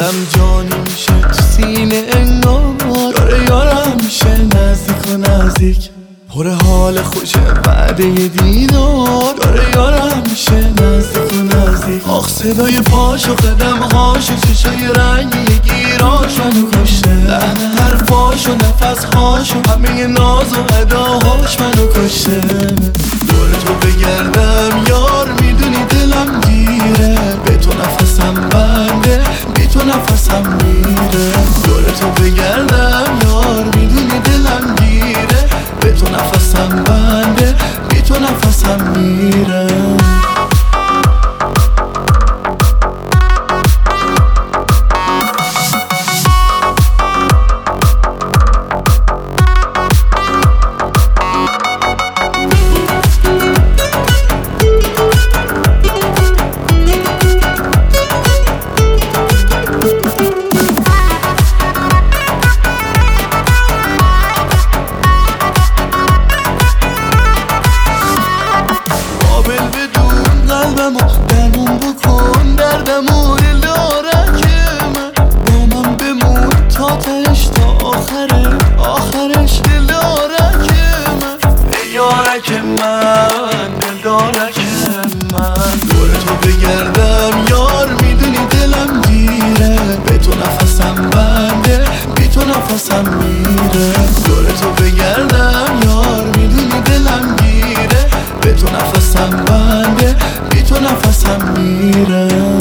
دلم جانی میشه تو سینه انگار داره یارم میشه نزدیک و نزدیک پر حال خوشه بعد یه دیدار داره یارم میشه نزدیک و نزدیک آخ صدای پاش و قدمهاش و چشای رنگی گیراش منو کشته لحن حرفاش و نفسهاش و همه ناز و اداهاش منو کشته دور تو بگردم یار میدونی دلم گیره به تو نفسم بنده بی تو نفسم میره دور تو بگردم یار میدونی دلم گیره به تو نفسم بنده بی تو نفسم میره درمون بکن دردمو دل داره که من با من بمون تا تهش تا آخرش دل داره که من ای یارک من دل داره که من دور تو بگردم یار میدونی دلم گیره به تو نفسم بنده بی تو نفسم میره دور تو بگردم یار میدونی دلم گیره به تو نفسم بنده بی تو نفسم میره